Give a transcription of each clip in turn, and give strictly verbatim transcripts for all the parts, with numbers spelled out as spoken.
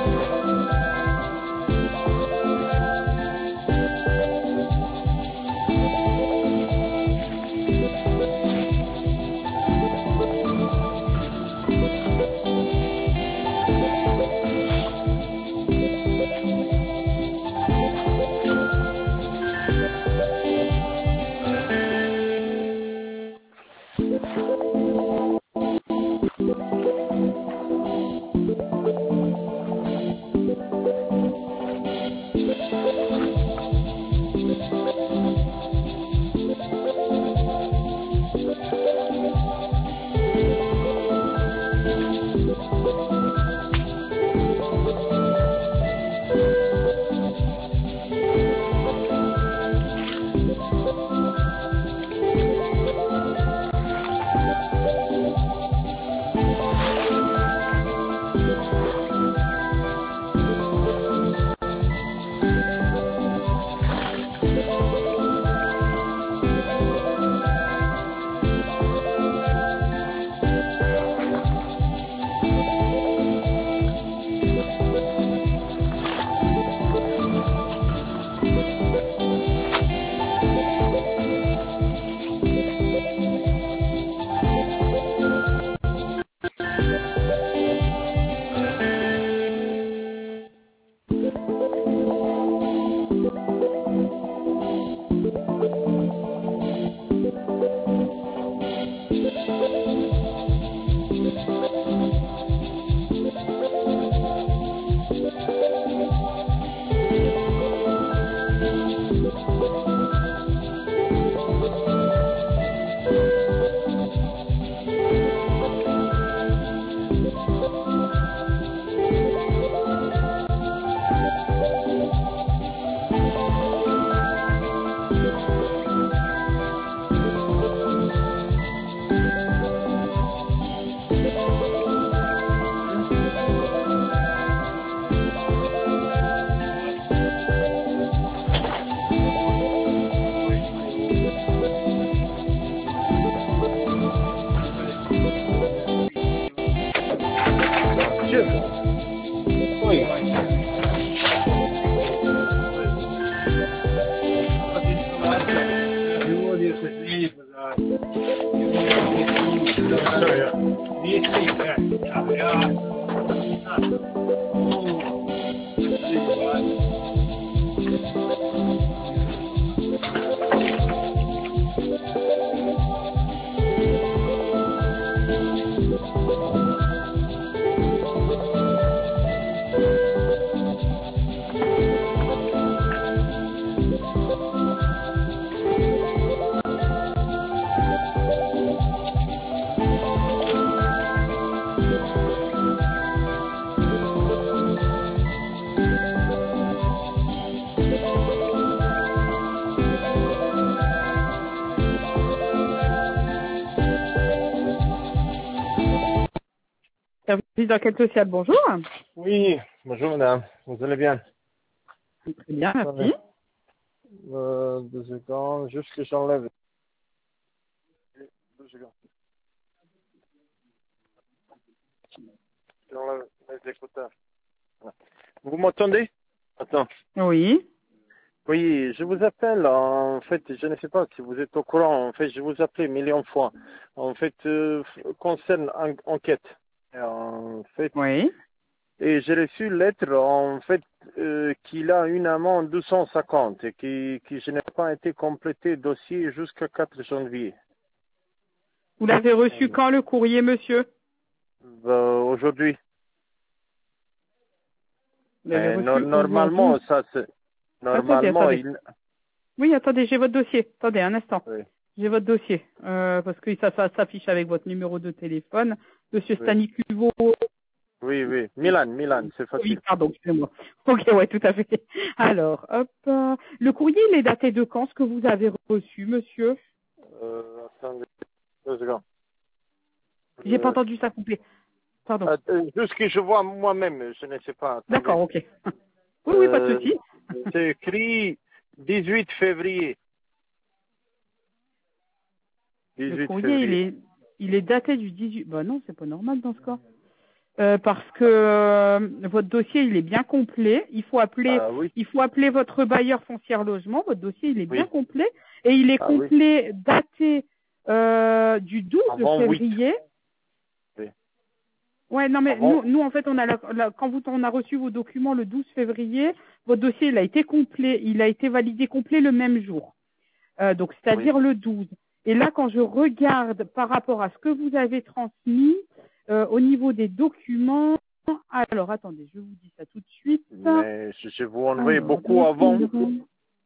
Service d'enquête sociale, bonjour. Oui, bonjour madame, vous allez bien? Très bien, merci. Euh, deux secondes, juste que j'enlève. Deux secondes. J'enlève mes écouteurs. Voilà. Vous m'entendez? Attends. Oui. Oui, je vous appelle, en fait, je ne sais pas si vous êtes au courant, en fait, je vous appelais millions de fois. En fait, euh, concerne en, enquête. En fait, Oui. et j'ai reçu une lettre, en fait, euh, qu'il a une amende deux cent cinquante et qui, qui je n'ai pas été complété dossier jusqu'au quatre janvier. Vous l'avez reçu quand le courrier, monsieur? Euh, aujourd'hui. Vous l'avez Mais reçu no- normalement, aujourd'hui. ça c'est Attendez, normalement attendez. il. Oui, attendez, j'ai votre dossier. Attendez, un instant. Oui, J'ai votre dossier. Euh, parce que ça, ça s'affiche avec votre numéro de téléphone. Monsieur oui, Stanisluvo. oui, oui. Milan, Milan, c'est Oui, facile. pardon, excusez-moi. Ok, ouais, tout à fait. Alors, hop. euh, Le courrier, il est daté de quand, ce que vous avez reçu, monsieur? Euh, attendez, deux secondes. J'ai pas Euh, entendu ça couper. Pardon. att- euh, juste que je vois moi-même, je ne sais pas. Attendez. D'accord, ok. Oui, oui, pas de Euh, souci. c'est écrit dix-huit février. Le dix-huit courrier, il février. est, il est daté du dix-huit. Bah non, c'est pas normal dans ce cas. euh, parce que euh, votre dossier il est bien complet. Il faut appeler, Ah oui, il faut appeler votre bailleur foncière logement. Votre dossier il est bien oui, complet et il est ah oui. complet daté euh, du douze Avant huit. février. Oui. Ouais, non mais nous, Avant, nous en fait on a la, la- quand vous on a reçu vos documents le douze février, votre dossier il a été complet, il a été validé complet le même jour. Euh, donc oui. c'est-à-dire le douze. Et là, quand je regarde par rapport à ce que vous avez transmis euh, au niveau des documents, alors attendez, je vous dis ça tout de suite. Mais je, je vous envoie Alors, beaucoup dossier avant. de-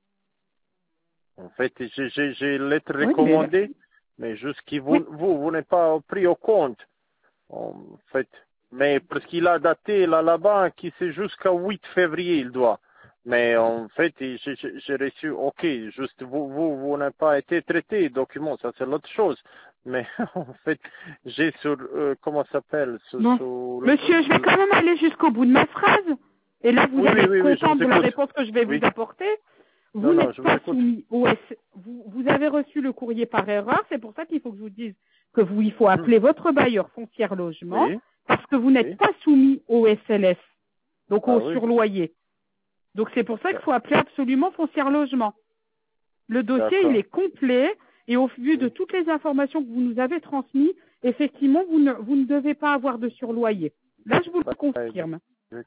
En fait, j'ai j'ai- j'ai lettre oui, mais là- recommandée, mais jusqu'à oui, vous, vous, vous n'êtes pas pris au compte. En fait, mais parce qu'il a daté là là-bas qui c'est jusqu'à huit février il doit. Mais en fait, j'ai j'ai- j'ai reçu, ok, juste vous vous vous n'avez pas été traité document, ça c'est l'autre chose. Mais en fait, j'ai sur euh, comment ça s'appelle sur, bon. sur le- Monsieur, je vais quand même aller jusqu'au bout de ma phrase. Et là, vous oui allez oui être oui oui, je content vous de la écoute. réponse que je vais vous Oui, apporter. non Vous non, n'êtes je vous pas écoute. soumis au S. Vous, vous avez reçu le courrier par erreur. C'est pour ça qu'il faut que je vous dise que vous, il faut Mhm. appeler votre bailleur foncière logement Oui parce que vous n'êtes oui, pas soumis au S L S, donc ah au oui, surloyer. Donc c'est pour ça qu'il faut appeler absolument foncière logement. Le dossier, il d'accord. est complet et au vu de Oui. toutes les informations que vous nous avez transmises, effectivement, vous ne, vous ne devez pas avoir de surloyer. Là, je vous le confirme.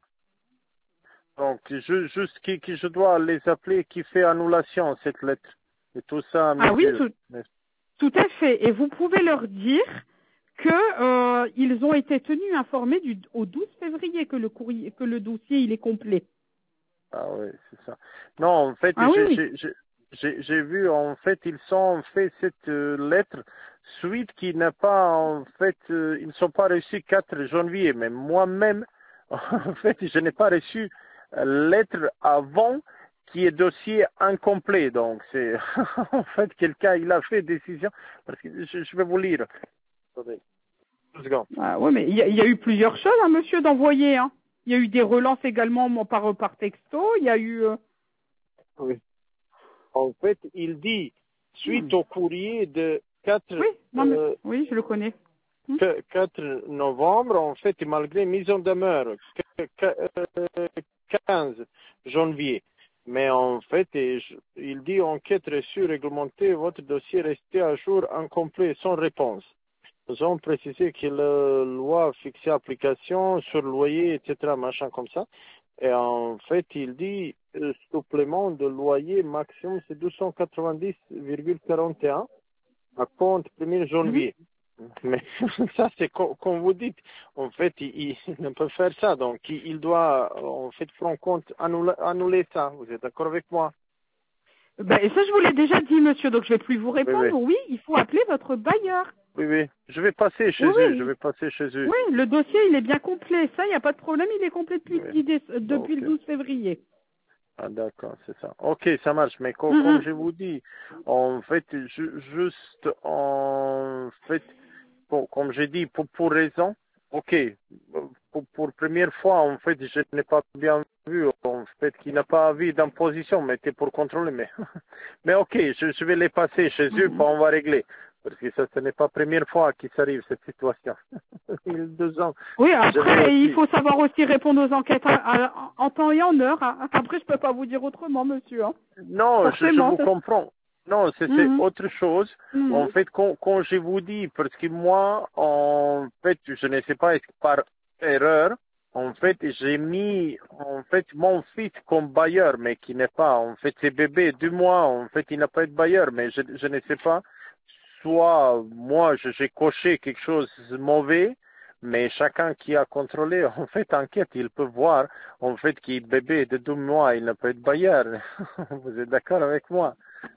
Donc, je, juste qui, qui je dois les appeler, qui fait annulation, cette lettre. Et tout ça à Ah oui, mesure. tout, Mais- tout à fait. Et vous pouvez leur dire que euh, ils ont été tenus informés du, au douze février que le courrier, que le dossier il est complet. Ah oui, c'est ça. Non, en fait, Ah oui, j'ai oui. j'ai- j'ai- j'ai- j'ai vu, en fait, ils ont fait cette euh, lettre suite qui n'a pas, en fait, euh, ils ne sont pas reçus quatre janvier. Mais moi-même, en fait, je n'ai pas reçu euh, lettre avant qui est dossier incomplet. Donc, c'est, en fait, quelqu'un, il a fait décision, parce que je, je vais vous lire. Attendez, deux secondes. Ah ouais, mais il y, a il y a eu plusieurs choses, hein, monsieur, d'envoyer. Hein. Il y a eu des relances également mon- par par texto. Il y a eu. euh, Oui. En fait, il dit, hmm. suite au courrier de quatre Oui, non mais euh, oui, je le connais. Hmm. que- quatre novembre, en fait, et malgré mise en demeure, que- que- euh, quinze janvier. Mais en fait, et je- il dit enquête reçue réglementée, votre dossier resté à jour incomplet, sans réponse. Nous avons précisé que la loi fixait application sur le loyer, et cetera, machin comme ça. Et en fait, il dit euh, supplément de loyer maximum, c'est deux cent quatre-vingt-dix virgule quarante et un à compte premier Mhm. janvier. Mais ça, c'est co- comme vous dites. En fait, il, il ne peut faire ça. Donc, il, il doit, en fait, prendre en compte, annuler, annuler ça. Vous êtes d'accord avec moi? Ben, et ça, je vous l'ai déjà dit, monsieur, donc je vais plus vous Oui, oui. répondre. Oui, il faut appeler votre bailleur. Oui, oui. Je vais passer chez Oui, eux. Je oui. vais passer chez eux. Oui, le dossier, il est bien complet. Ça, il n'y a pas de problème, il est complet depuis, le Oui. dix déce- depuis le Donc, douze février. ah, d'accord, c'est ça. Ok, ça marche. Mais co- comme Mhm. je vous dis, en fait, ju- juste en fait, pour- comme j'ai dit, pour, pour raison, ok, pour, pour première fois, en fait, je n'ai pas bien vu, en fait, qu'il n'a pas avis d'imposition, mais c'était pour contrôler, mais, mais ok, je, je vais les passer chez eux, puis Mhm. on va régler. Parce que ça, ce n'est pas la première fois qu'il s'arrive cette situation. Il y a deux ans, Oui, j'avais après, il aussi. faut savoir aussi répondre aux enquêtes à- à- en temps et en heure. Hein. Après, je peux pas vous dire autrement, monsieur. Hein. Non, je, je Forcément. vous Ça... comprends. Non, c'est c'est Mhm. autre chose. En Mhm. fait, quand, quand je vous dis, parce que moi, en fait, je ne sais pas, est-ce que par erreur, en fait, j'ai mis, en fait, mon fils comme bailleur, mais qui n'est pas, en fait, c'est bébé, deux mois, en fait, il n'a pas été bailleur, mais je, je ne sais pas. Soit, moi, je- j'ai coché quelque chose de mauvais, mais chacun qui a contrôlé, en fait, enquête, il peut voir, en fait, qu'il bébé de deux mois, il ne peut être bailleur. Vous êtes d'accord avec moi?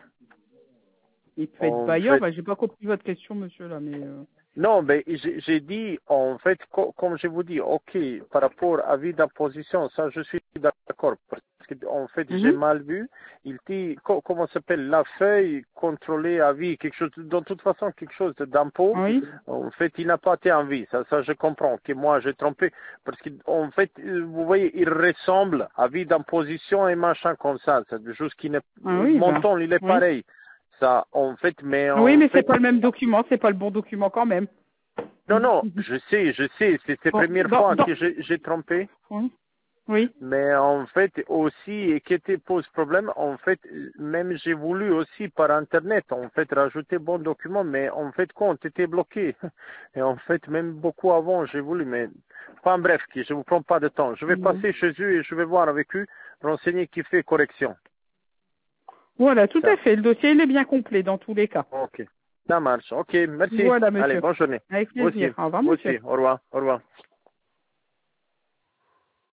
Il peut être En bailleur. fait, Ben, j'ai pas compris votre question, monsieur, là, mais... euh, non, mais j'ai j'ai dit, en fait, co- comme je vous dis, ok, par rapport à vie d'imposition, ça, je suis d'accord. Parce que, en fait, j'ai mhm. mal vu. Il dit, co- comment ça s'appelle, la feuille contrôlée à vie, quelque chose, de toute façon, quelque chose d'impôt. Oui. En fait, il n'a pas été en vie. Ça, ça, je comprends que moi, j'ai trompé. Parce que, en fait, euh, vous voyez, il ressemble à vie d'imposition et machin comme ça. C'est juste qu'il n'est, Ah le oui, ben, montant, il est oui. pareil. Ça, en fait, mais Oui, en mais c'est fait, pas le même document, c'est pas le bon document quand même. Non, non, je sais, je sais, c'est la Bon, première dans- fois dans- que j'ai j'ai trompé. Oui. Oui. Mais en fait, aussi, qui te pose problème, en fait, même j'ai voulu aussi par Internet, en fait, rajouter bon document, mais en fait, compte était bloqué. Et en fait, même beaucoup avant, j'ai voulu, mais, enfin bref, je ne vous prends pas de temps. Je vais Mhm. passer chez eux et je vais voir avec eux, renseigner qui fait correction. Voilà, tout Ça. à fait. Le dossier, il est bien complet dans tous les cas. Ok. Ça marche. Ok, merci. Voilà, Allez, monsieur. bonne journée. Avec Vous aussi. plaisir. Au revoir, Vous monsieur. aussi. Au revoir. Au revoir.